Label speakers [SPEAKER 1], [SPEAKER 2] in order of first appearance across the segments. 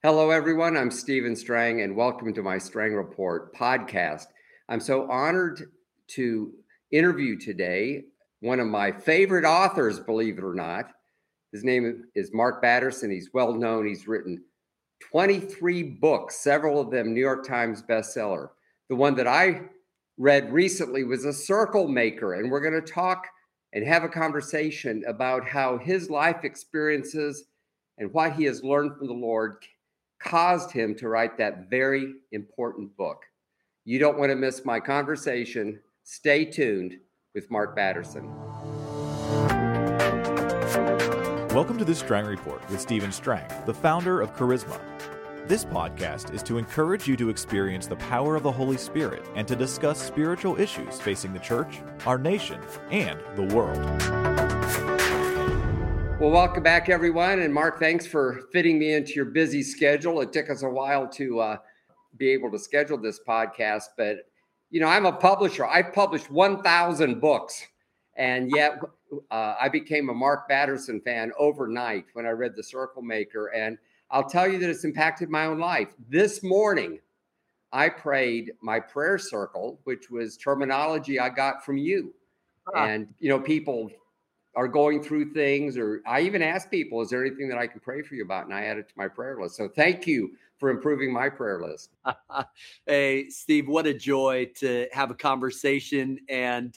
[SPEAKER 1] Hello, everyone. I'm Stephen Strang, and welcome to my Strang Report podcast. I'm so honored to interview today one of my favorite authors, believe it or not. His name is Mark Batterson. He's well known. He's written 23 books, several of them New York Times bestseller. The one that I read recently was A Circle Maker, and we're going to talk and have a conversation about how his life experiences and what he has learned from the Lord caused him to write that very important book. You don't want to miss my conversation. Stay tuned with Mark Batterson.
[SPEAKER 2] Welcome to the Strang Report with Stephen Strang, the founder of Charisma. This podcast is to encourage you to experience the power of the Holy Spirit and to discuss spiritual issues facing the church, our nation, and the world.
[SPEAKER 1] Well, welcome back, everyone. And Mark, thanks for fitting me into your busy schedule. It took us a while to be able to schedule this podcast, but I'm a publisher. I've published 1,000 books, and yet I became a Mark Batterson fan overnight when I read The Circle Maker. And I'll tell you that it's impacted my own life. This morning, I prayed my prayer circle, which was terminology I got from you. And, people are going through things, or I even ask people, is there anything that I can pray for you about? And I add it to my prayer list. So thank you for improving my prayer list.
[SPEAKER 3] Hey, Steve, what a joy to have a conversation. And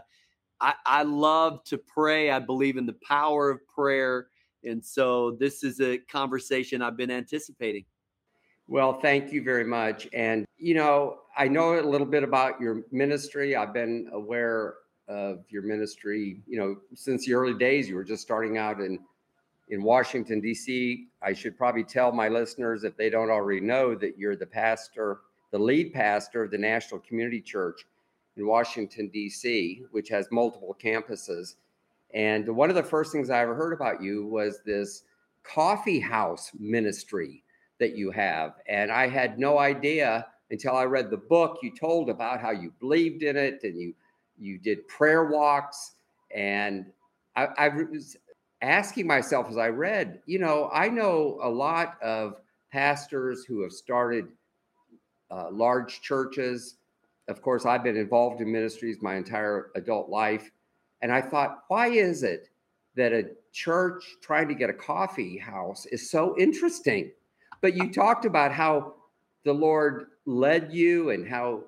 [SPEAKER 3] I love to pray. I believe in the power of prayer. And so this is a conversation I've been anticipating.
[SPEAKER 1] Well, thank you very much. And, I know a little bit about your ministry. I've been aware of your ministry, since the early days. You were just starting out in Washington, D.C. I should probably tell my listeners, if they don't already know, that you're the lead pastor of the National Community Church in Washington, D.C., which has multiple campuses. And one of the first things I ever heard about you was this coffee house ministry that you have. And I had no idea until I read the book. You told about how you believed in it, and you did prayer walks. And I was asking myself as I read, I know a lot of pastors who have started large churches. Of course, I've been involved in ministries my entire adult life. And I thought, why is it that a church trying to get a coffee house is so interesting? But you talked about how the Lord led you, and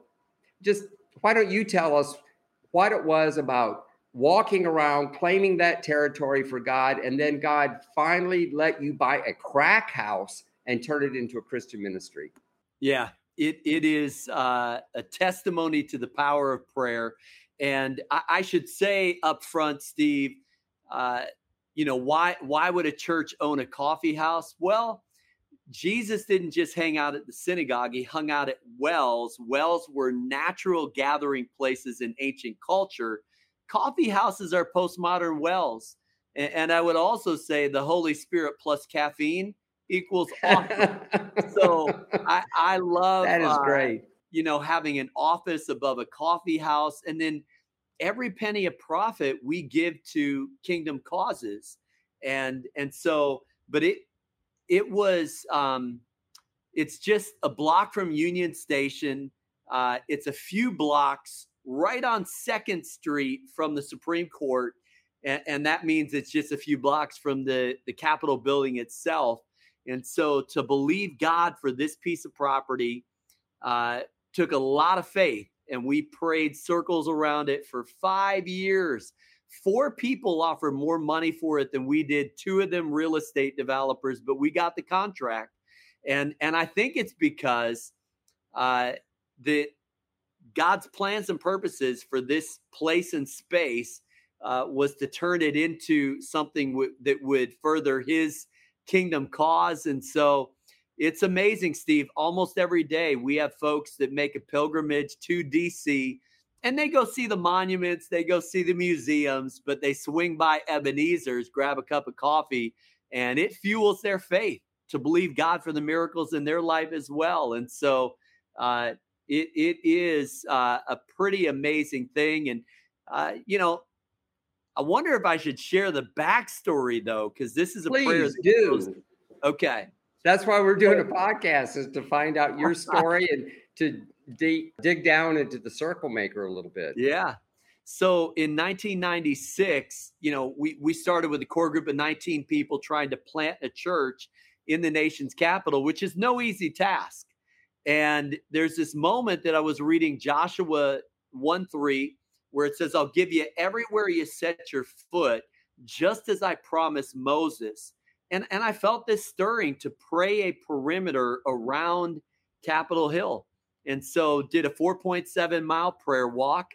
[SPEAKER 1] why don't you tell us what it was about walking around, claiming that territory for God, and then God finally let you buy a crack house and turn it into a Christian ministry?
[SPEAKER 3] Yeah, it is a testimony to the power of prayer. And I should say up front, Steve, why would a church own a coffee house? Well, Jesus didn't just hang out at the synagogue. He hung out at wells. Wells were natural gathering places in ancient culture. Coffee houses are postmodern wells. And I would also say the Holy Spirit plus caffeine equals awesome. So I love
[SPEAKER 1] that is great.
[SPEAKER 3] Having an office above a coffee house, and then every penny of profit we give to kingdom causes. And so, but it was, it's just a block from Union Station. It's a few blocks right on 2nd Street from the Supreme Court. And that means it's just a few blocks from the Capitol building itself. And so to believe God for this piece of property took a lot of faith. And we prayed circles around it for 5 years. 4 people offered more money for it than we did. 2 of them real estate developers, but we got the contract. And I think it's because God's plans and purposes for this place and space was to turn it into something that would further his kingdom cause. And so it's amazing, Steve. Almost every day we have folks that make a pilgrimage to DC, and they go see the monuments, they go see the museums, but they swing by Ebenezer's, grab a cup of coffee, and it fuels their faith to believe God for the miracles in their life as well. And so it is a pretty amazing thing. And, I wonder if I should share the backstory, though, because this is a prayer.
[SPEAKER 1] Please do.
[SPEAKER 3] Okay.
[SPEAKER 1] That's why we're doing a podcast, is to find out your story and to dig down into the circle maker a little bit.
[SPEAKER 3] Yeah. So in 1996, we started with a core group of 19 people trying to plant a church in the nation's capital, which is no easy task. And there's this moment that I was reading Joshua 1:3, where it says, I'll give you everywhere you set your foot, just as I promised Moses. And I felt this stirring to pray a perimeter around Capitol Hill. And so did a 4.7 mile prayer walk.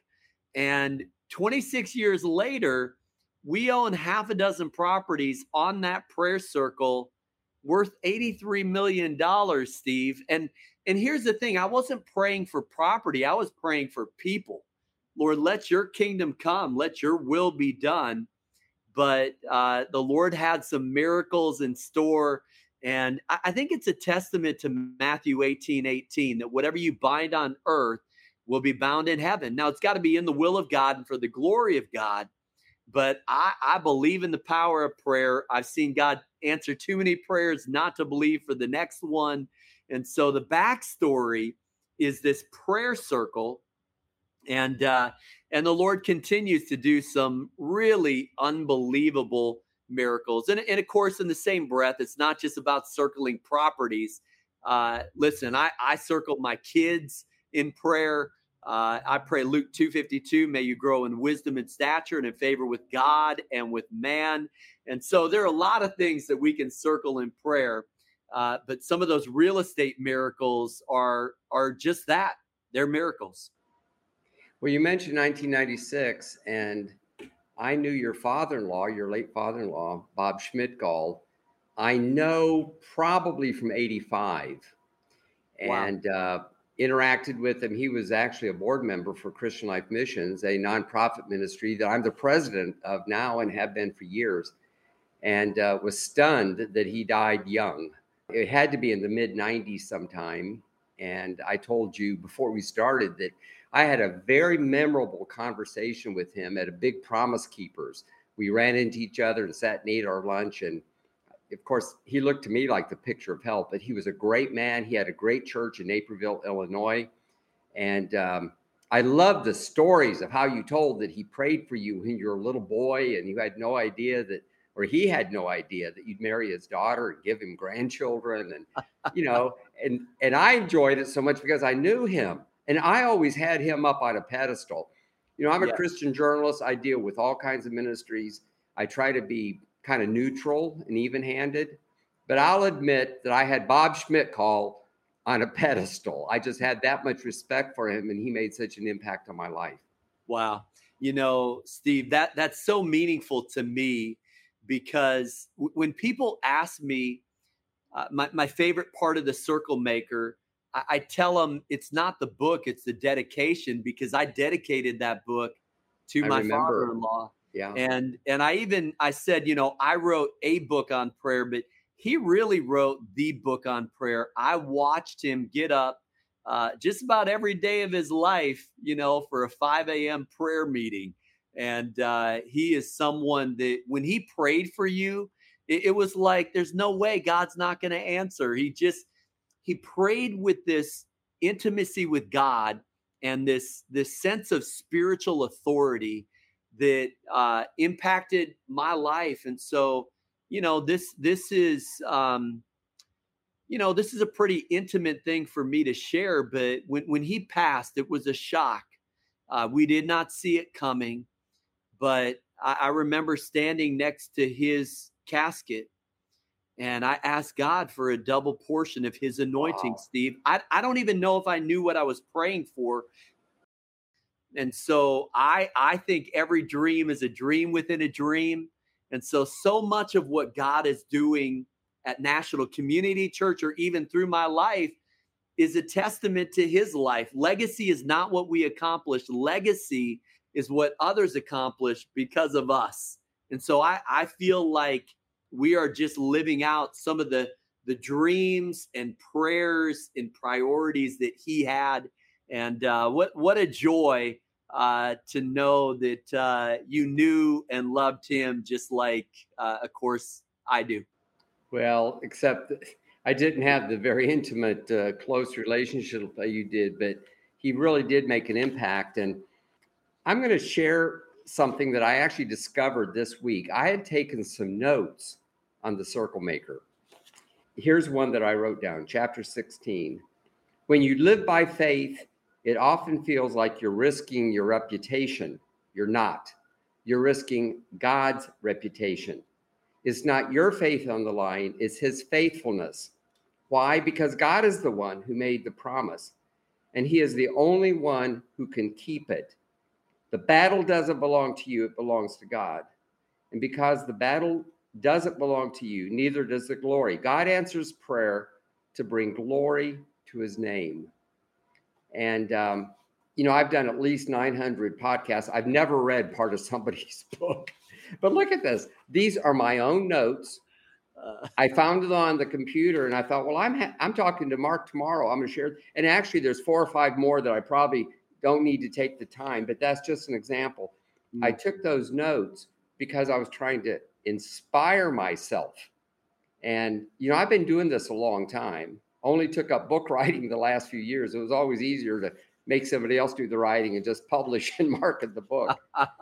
[SPEAKER 3] And 26 years later, we own half a dozen properties on that prayer circle worth $83 million, Steve. And here's the thing. I wasn't praying for property. I was praying for people. Lord, let your kingdom come. Let your will be done. But the Lord had some miracles in store. And I think it's a testament to Matthew 18:18, that whatever you bind on earth will be bound in heaven. Now, it's got to be in the will of God and for the glory of God. But I believe in the power of prayer. I've seen God answer too many prayers not to believe for the next one. And so the backstory is this prayer circle. And the Lord continues to do some really unbelievable miracles. And of course, in the same breath, it's not just about circling properties. Listen, I circle my kids in prayer. I pray Luke 2:52, may you grow in wisdom and stature and in favor with God and with man. And so there are a lot of things that we can circle in prayer. But some of those real estate miracles are just that. They're miracles.
[SPEAKER 1] Well, you mentioned 1996, and I knew your father-in-law, your late father-in-law, Bob Schmidt-Gall. I know probably from 85.
[SPEAKER 3] Wow.
[SPEAKER 1] And interacted with him. He was actually a board member for Christian Life Missions, a nonprofit ministry that I'm the president of now and have been for years, and was stunned that he died young. It had to be in the mid-90s sometime. And I told you before we started that I had a very memorable conversation with him at a big Promise Keepers. We ran into each other and sat and ate our lunch. And of course, he looked to me like the picture of health, but he was a great man. He had a great church in Naperville, Illinois. And I love the stories of how you told that he prayed for you when you were a little boy and you had no idea that, or he had no idea that you'd marry his daughter and give him grandchildren. And, and I enjoyed it so much because I knew him. And I always had him up on a pedestal. I'm a Christian journalist. I deal with all kinds of ministries. I try to be kind of neutral and even-handed, but I'll admit that I had Bob Schmidt-Gall on a pedestal. I just had that much respect for him, and he made such an impact on my life.
[SPEAKER 3] Wow. Steve, that's so meaningful to me, because when people ask me my favorite part of the Circle Maker, I tell them it's not the book, it's the dedication, because I dedicated that book to my father-in-law.
[SPEAKER 1] Yeah.
[SPEAKER 3] And I said, I wrote a book on prayer, but he really wrote the book on prayer. I watched him get up just about every day of his life, for a 5 a.m. prayer meeting. And he is someone that when he prayed for you, it was like, there's no way God's not going to answer. He prayed with this intimacy with God and this sense of spiritual authority that impacted my life. And so, this is a pretty intimate thing for me to share. But when he passed, it was a shock. We did not see it coming, but I remember standing next to his casket, and I asked God for a double portion of his anointing. Wow. Steve, I don't even know if I knew what I was praying for. And so I think every dream is a dream within a dream. And so much of what God is doing at National Community Church, or even through my life, is a testament to his life. Legacy is not what we accomplish. Legacy is what others accomplish because of us. And so I feel like we are just living out some of the dreams and prayers and priorities that he had. And what a joy to know that you knew and loved him just like, of course, I do.
[SPEAKER 1] Well, except I didn't have the very intimate, close relationship that you did, but he really did make an impact. And I'm going to share something that I actually discovered this week. I had taken some notes on the Circle Maker. Here's one that I wrote down, chapter 16. When you live by faith, it often feels like you're risking your reputation. You're not. You're risking God's reputation. It's not your faith on the line, it's his faithfulness. Why? Because God is the one who made the promise, and he is the only one who can keep it. The battle doesn't belong to you, it belongs to God. And because the battle doesn't belong to you, neither does the glory. God answers prayer to bring glory to his name. And, I've done at least 900 podcasts. I've never read part of somebody's book. But look at this. These are my own notes. I found it on the computer, and I thought, well, I'm talking to Mark tomorrow. I'm going to share. And actually, there's 4 or 5 more that I probably don't need to take the time, but that's just an example. I took those notes because I was trying to inspire myself. And, I've been doing this a long time. Only took up book writing the last few years. It was always easier to make somebody else do the writing and just publish and market the book.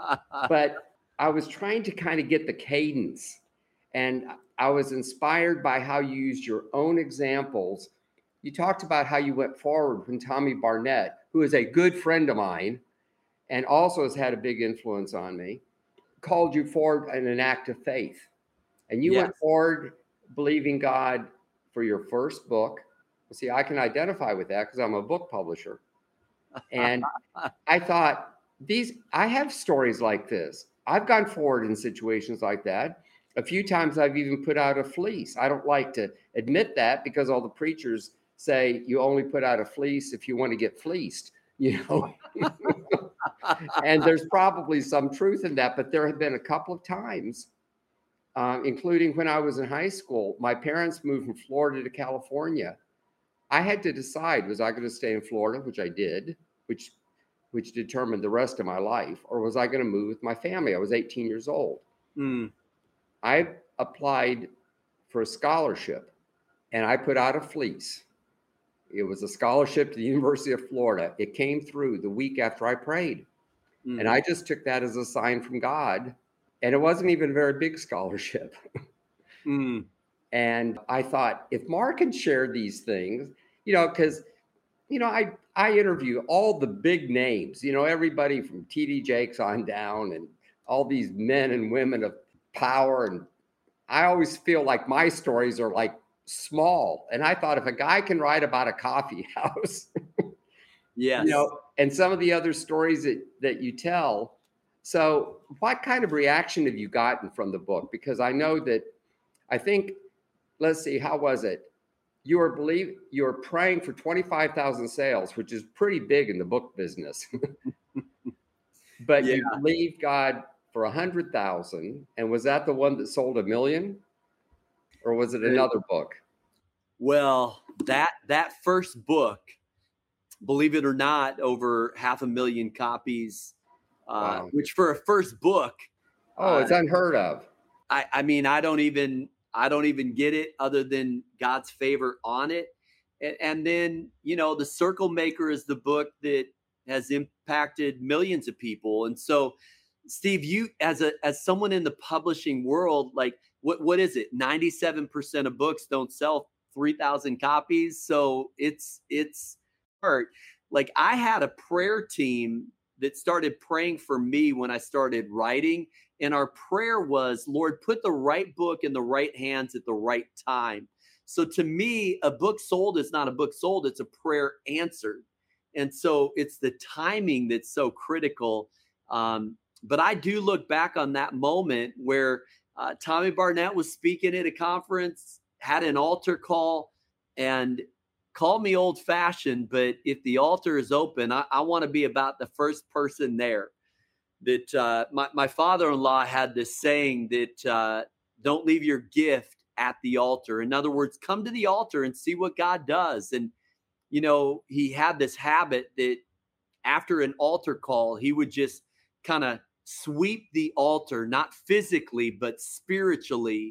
[SPEAKER 1] But I was trying to kind of get the cadence, and I was inspired by how you used your own examples. You talked about how you went forward when Tommy Barnett, who is a good friend of mine and also has had a big influence on me, called you forward in an act of faith. And you went forward believing God for your first book. See, I can identify with that because I'm a book publisher. And I thought, I have stories like this. I've gone forward in situations like that. A few times I've even put out a fleece. I don't like to admit that because all the preachers say you only put out a fleece if you want to get fleeced, And there's probably some truth in that, but there have been a couple of times, including when I was in high school. My parents moved from Florida to California. I had to decide, was I going to stay in Florida, which I did, which determined the rest of my life, or was I going to move with my family? I was 18 years old. I applied for a scholarship, and I put out a fleece. It was a scholarship to the University of Florida. It came through the week after I prayed. And I just took that as a sign from God. And it wasn't even a very big scholarship. And I thought, if Mark can share these things, because, I interview all the big names, everybody from T.D. Jakes on down and all these men and women of power. And I always feel like my stories are like small. And I thought, if a guy can write about a coffee house, and some of the other stories that you tell. So what kind of reaction have you gotten from the book? Because I know that, let's see, how was it? You were praying for 25,000 sales, which is pretty big in the book business. But you believed God for 100,000. And was that the one that sold 1 million? Or was it another book?
[SPEAKER 3] Well, that first book, believe it or not, over 500,000 copies,
[SPEAKER 1] Wow.
[SPEAKER 3] Which for a first book.
[SPEAKER 1] It's unheard of.
[SPEAKER 3] I mean, I don't even get it other than God's favor on it. And then, The Circle Maker is the book that has impacted millions of people. And so, Steve, you as someone in the publishing world, like what is it? 97% of books don't sell 3,000 copies. So it's hard. Like, I had a prayer team that started praying for me when I started writing. And our prayer was, Lord, put the right book in the right hands at the right time. So to me, a book sold is not a book sold, it's a prayer answered. And so it's the timing that's so critical. But I do look back on that moment where Tommy Barnett was speaking at a conference, had an altar call, and call me old fashioned, but if the altar is open, I want to be about the first person there. That my father-in-law had this saying that don't leave your gift at the altar. In other words, come to the altar and see what God does. And, he had this habit that after an altar call, he would just kind of sweep the altar, not physically, but spiritually,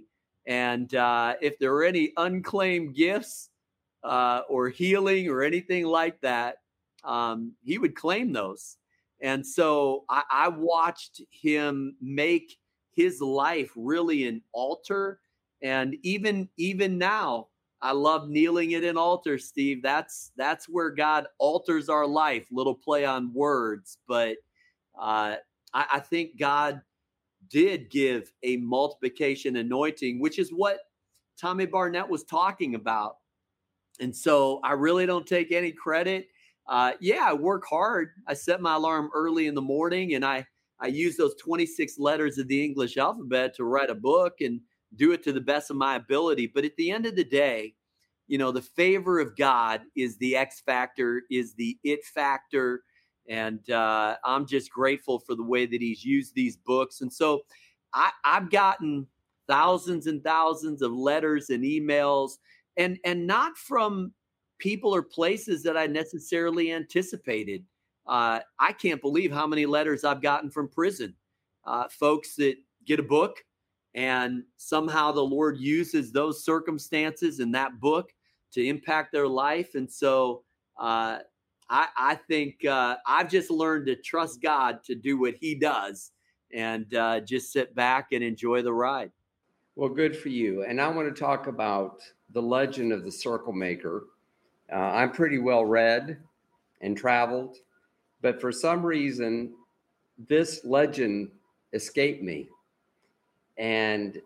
[SPEAKER 3] And if there were any unclaimed gifts or healing or anything like that, he would claim those. And so I watched him make his life really an altar. And even now, I love kneeling at an altar, Steve. That's where God alters our life. Little play on words, but I think God did give a multiplication anointing, which is what Tommy Barnett was talking about. And so I really don't take any credit. I work hard. I set my alarm early in the morning, and I use those 26 letters of the English alphabet to write a book and do it to the best of my ability. But at the end of the day, the favor of God is the X factor, is the it factor. And I'm just grateful for the way that he's used these books. And so I've gotten thousands and thousands of letters and emails, and not from people or places that I necessarily anticipated. I can't believe how many letters I've gotten from prison, folks that get a book, and somehow the Lord uses those circumstances in that book to impact their life. And so I think I've just learned to trust God to do what he does, and just sit back and enjoy the ride.
[SPEAKER 1] Well, good for you. And I want to talk about the legend of the Circle Maker. I'm pretty well read and traveled, but for some reason, this legend escaped me. And,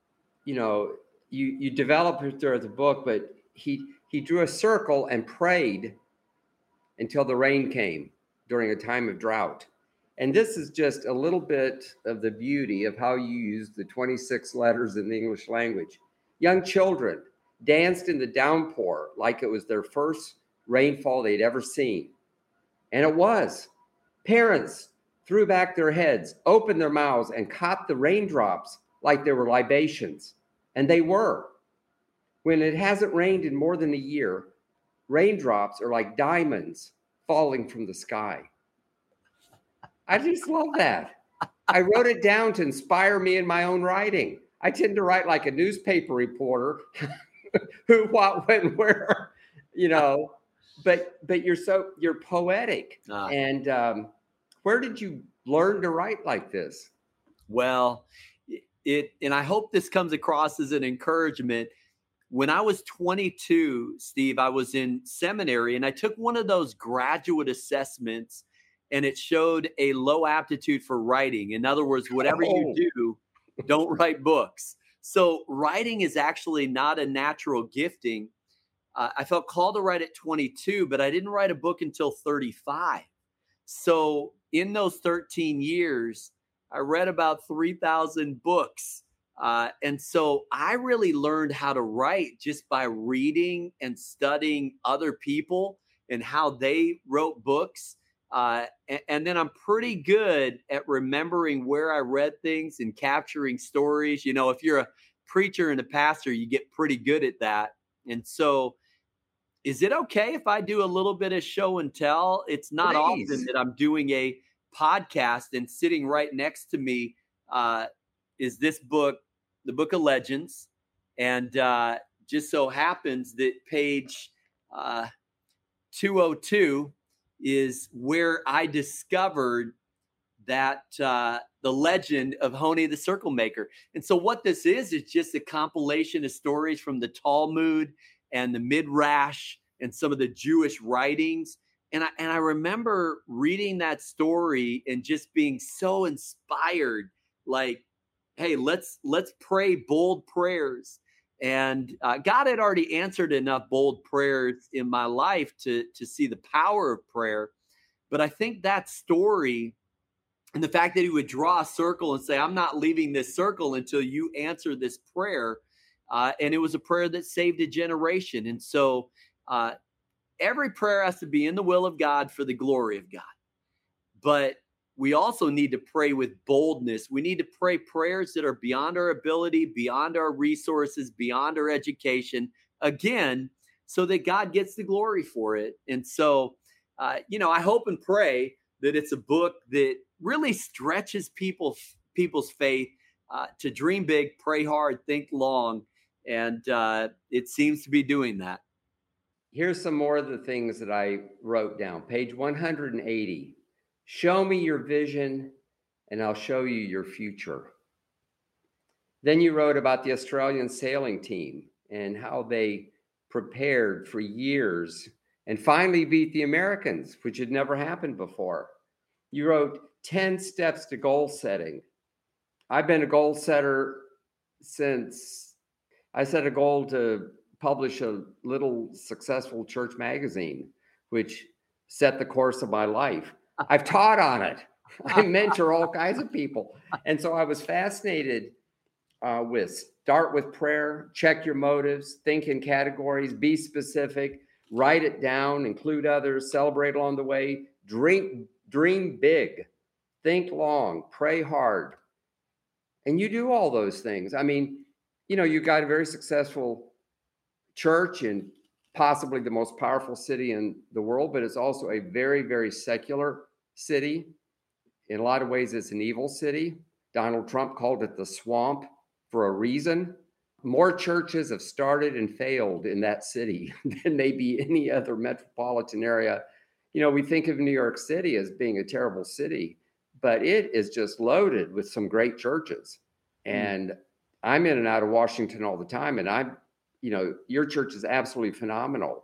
[SPEAKER 1] you develop it through the book, but he drew a circle and prayed until the rain came during a time of drought. And this is just a little bit of the beauty of how you use the 26 letters in the English language. Young children danced in the downpour like it was their first rainfall they'd ever seen. And it was. Parents threw back their heads, opened their mouths, and caught the raindrops like they were libations. And they were. When it hasn't rained in more than a year, raindrops are like diamonds falling from the sky. I just love that. I wrote it down to inspire me in my own writing. I tend to write like a newspaper reporter, who, what, when, where, but you're poetic. And where did you learn to write like this?
[SPEAKER 3] Well, and I hope this comes across as an encouragement. When I was 22, Steve, I was in seminary, and I took one of those graduate assessments, and it showed a low aptitude for writing. In other words, whatever you do, don't write books. So writing is actually not a natural gifting. I felt called to write at 22, but I didn't write a book until 35. So in those 13 years, I read about 3,000 books. And so I really learned how to write just by reading and studying other people and how they wrote books. And then I'm pretty good at remembering where I read things and capturing stories. If you're a preacher and a pastor, you get pretty good at that. And so is it okay if I do a little bit of show and tell? It's not
[SPEAKER 1] Please.
[SPEAKER 3] Often that I'm doing a podcast, and sitting right next to me is this book, the Book of Legends. And just so happens that page 202 is where I discovered that the legend of Honi the Circle Maker. And so what this is just a compilation of stories from the Talmud and the Midrash and some of the Jewish writings. And I remember reading that story and just being so inspired, like, hey, let's pray bold prayers. And God had already answered enough bold prayers in my life to see the power of prayer. But I think that story and the fact that he would draw a circle and say, I'm not leaving this circle until you answer this prayer. And it was a prayer that saved a generation. And so every prayer has to be in the will of God for the glory of God. But we also need to pray with boldness. We need to pray prayers that are beyond our ability, beyond our resources, beyond our education, again, so that God gets the glory for it. And so, I hope and pray that it's a book that really stretches people's faith, to dream big, pray hard, think long. And it seems to be doing that.
[SPEAKER 1] Here's some more of the things that I wrote down. Page 180. Show me your vision and I'll show you your future. Then you wrote about the Australian sailing team and how they prepared for years and finally beat the Americans, which had never happened before. You wrote 10 steps to goal setting. I've been a goal setter since I set a goal to publish a little successful church magazine, which set the course of my life. I've taught on it. I mentor all kinds of people. And so I was fascinated with start with prayer, check your motives, think in categories, be specific, write it down, include others, celebrate along the way, dream big, think long, pray hard. And you do all those things. I mean, you got a very successful church in possibly the most powerful city in the world, but it's also a very, very secular city. In a lot of ways, it's an evil city. Donald Trump called it the swamp for a reason. More churches have started and failed in that city than maybe any other metropolitan area. We think of New York City as being a terrible city, but it is just loaded with some great churches. And I'm in and out of Washington all the time. And your church is absolutely phenomenal.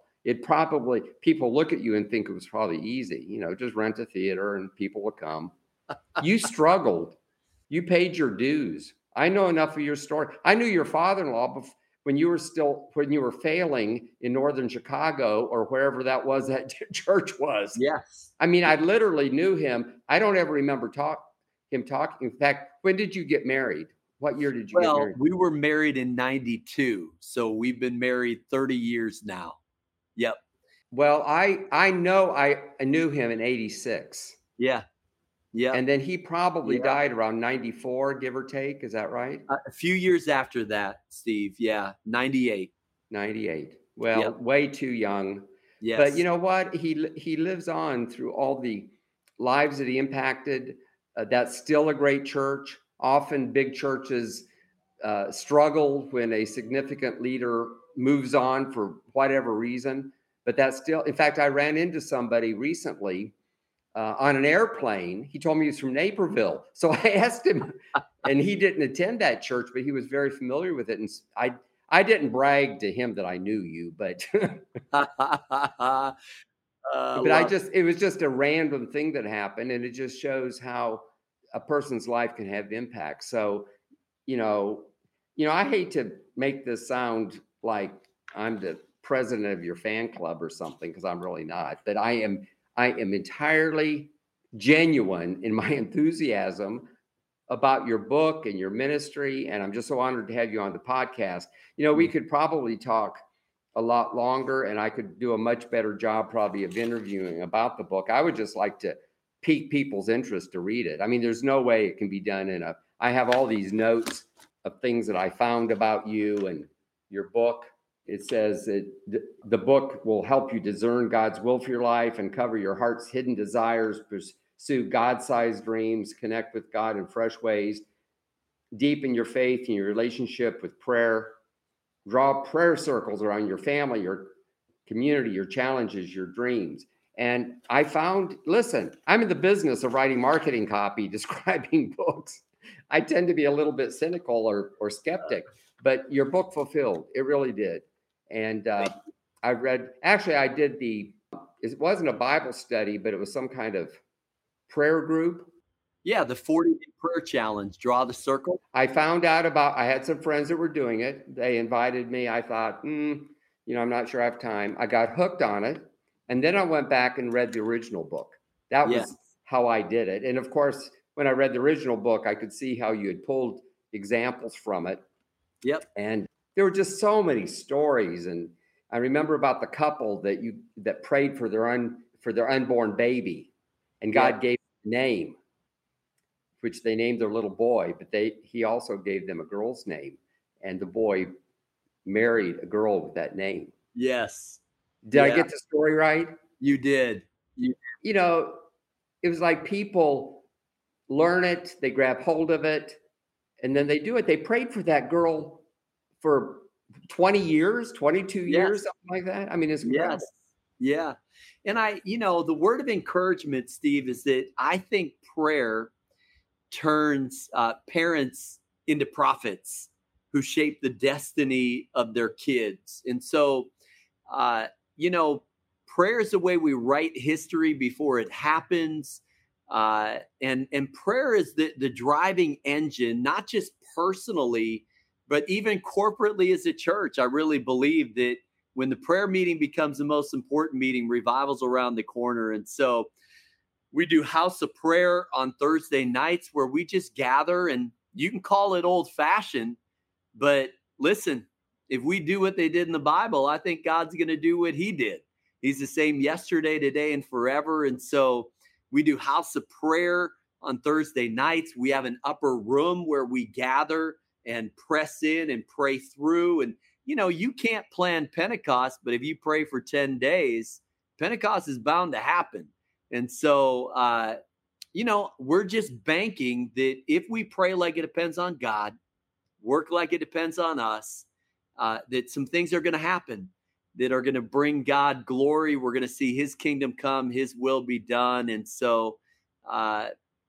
[SPEAKER 1] People look at you and think it was probably easy, just rent a theater and people will come. You struggled. You paid your dues. I know enough of your story. I knew your father-in-law when you were failing in northern Chicago or wherever that church was.
[SPEAKER 3] Yes.
[SPEAKER 1] I mean, I literally knew him. I don't ever remember him talking. In fact, when did you get married? What year did you get married?
[SPEAKER 3] We were married in 92. So we've been married 30 years now. Yep.
[SPEAKER 1] Well, I know I knew him in 86.
[SPEAKER 3] Yeah. Yeah.
[SPEAKER 1] And then he probably died around 94, give or take. Is that right?
[SPEAKER 3] A few years after that, Steve. Yeah. 98.
[SPEAKER 1] 98. Well, way too young.
[SPEAKER 3] Yes.
[SPEAKER 1] But you know what? He lives on through all the lives that he impacted. That's still a great church. Often big churches struggle when a significant leader moves on for whatever reason. But that's still, in fact, I ran into somebody recently on an airplane. He told me he's from Naperville. So I asked him, and he didn't attend that church, but he was very familiar with it. And I didn't brag to him that I knew you, but it was just a random thing that happened. And it just shows how a person's life can have impact. So, I hate to make this sound like I'm the president of your fan club or something, because I'm really not, but I am entirely genuine in my enthusiasm about your book and your ministry. And I'm just so honored to have you on the podcast. We could probably talk a lot longer and I could do a much better job probably of interviewing about the book. I would just like to pique people's interest to read it. I mean, there's no way it can be done I have all these notes of things that I found about you and your book. It says that the book will help you discern God's will for your life, uncover your heart's hidden desires, pursue God-sized dreams, connect with God in fresh ways, deepen your faith and your relationship with prayer, draw prayer circles around your family, your community, your challenges, your dreams. And I found, listen, I'm in the business of writing marketing copy, describing books. I tend to be a little bit cynical or skeptic, but your book fulfilled. It really did. And I did it wasn't a Bible study, but it was some kind of prayer group.
[SPEAKER 3] Yeah, the 40-day prayer challenge, draw the circle.
[SPEAKER 1] I found out I had some friends that were doing it. They invited me. I thought, I'm not sure I have time. I got hooked on it. And then I went back and read the original book. That was how I did it. And of course, when I read the original book, I could see how you had pulled examples from it.
[SPEAKER 3] Yep.
[SPEAKER 1] And there were just so many stories. And I remember about the couple that prayed for their unborn baby, and God gave a name, which they named their little boy, but he also gave them a girl's name, and the boy married a girl with that name.
[SPEAKER 3] Yes.
[SPEAKER 1] Did I get the story right?
[SPEAKER 3] You did.
[SPEAKER 1] It was like people learn it, they grab hold of it, And then they do it. They prayed for that girl for 20 years, 22 years, something like that. I mean, it's incredible.
[SPEAKER 3] Yes. Yeah. And the word of encouragement, Steve, is that I think prayer turns parents into prophets who shape the destiny of their kids. And so, prayer is the way we write history before it happens. And prayer is the driving engine, not just personally, but even corporately as a church. I really believe that when the prayer meeting becomes the most important meeting, revival's around the corner. And so we do House of Prayer on Thursday nights where we just gather, and you can call it old fashioned, but listen, if we do what they did in the Bible, I think God's going to do what he did. He's the same yesterday, today, and forever. And so we do House of Prayer on Thursday nights. We have an upper room where we gather and press in and pray through. And, you can't plan Pentecost, but if you pray for 10 days, Pentecost is bound to happen. And so, we're just banking that if we pray like it depends on God, work like it depends on us, that some things are going to happen that are going to bring God glory. We're going to see his kingdom come, his will be done. And so, we're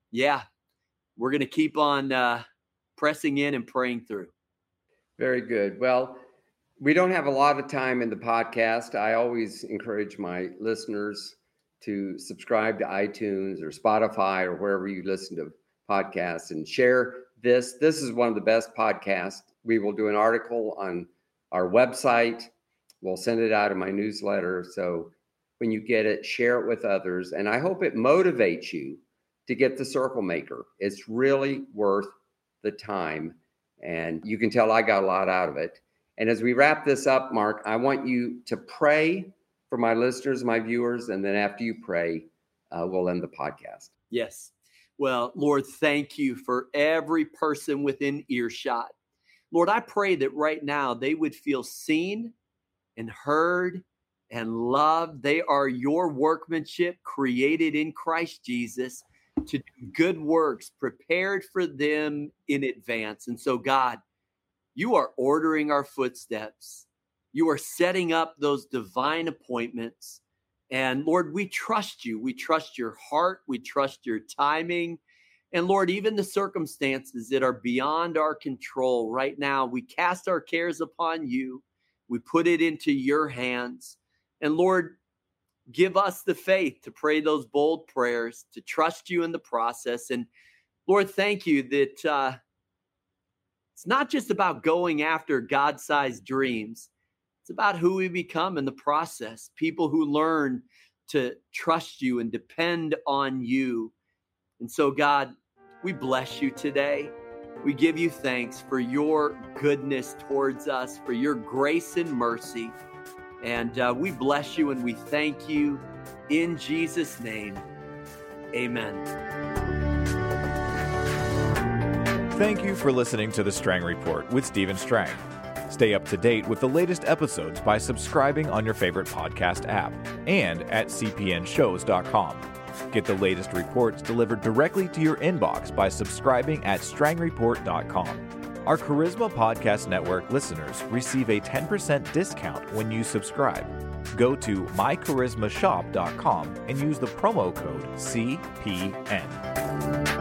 [SPEAKER 3] going to keep on pressing in and praying through.
[SPEAKER 1] Very good. Well, we don't have a lot of time in the podcast. I always encourage my listeners to subscribe to iTunes or Spotify or wherever you listen to podcasts and share this. This is one of the best podcasts. We will do an article on our website. We'll send it out in my newsletter. So when you get it, share it with others. And I hope it motivates you to get the Circle Maker. It's really worth the time. And you can tell I got a lot out of it. And as we wrap this up, Mark, I want you to pray for my listeners, my viewers. And then after you pray, we'll end the podcast.
[SPEAKER 3] Yes. Well, Lord, thank you for every person within earshot. Lord, I pray that right now they would feel seen and heard and loved. They are your workmanship created in Christ Jesus to do good works prepared for them in advance. And so, God, you are ordering our footsteps. You are setting up those divine appointments. And Lord, we trust you. We trust your heart. We trust your timing. And Lord, even the circumstances that are beyond our control right now, we cast our cares upon you. We put it into your hands. And Lord, give us the faith to pray those bold prayers, to trust you in the process. And Lord, thank you that it's not just about going after God-sized dreams. It's about who we become in the process, people who learn to trust you and depend on you. And so, God, we bless you today. We give you thanks for your goodness towards us, for your grace and mercy. And we bless you and we thank you in Jesus' name. Amen.
[SPEAKER 2] Thank you for listening to The Strang Report with Stephen Strang. Stay up to date with the latest episodes by subscribing on your favorite podcast app and at cpnshows.com. Get the latest reports delivered directly to your inbox by subscribing at strangreport.com. Our Charisma Podcast Network listeners receive a 10% discount when you subscribe. Go to mycharismashop.com and use the promo code CPN.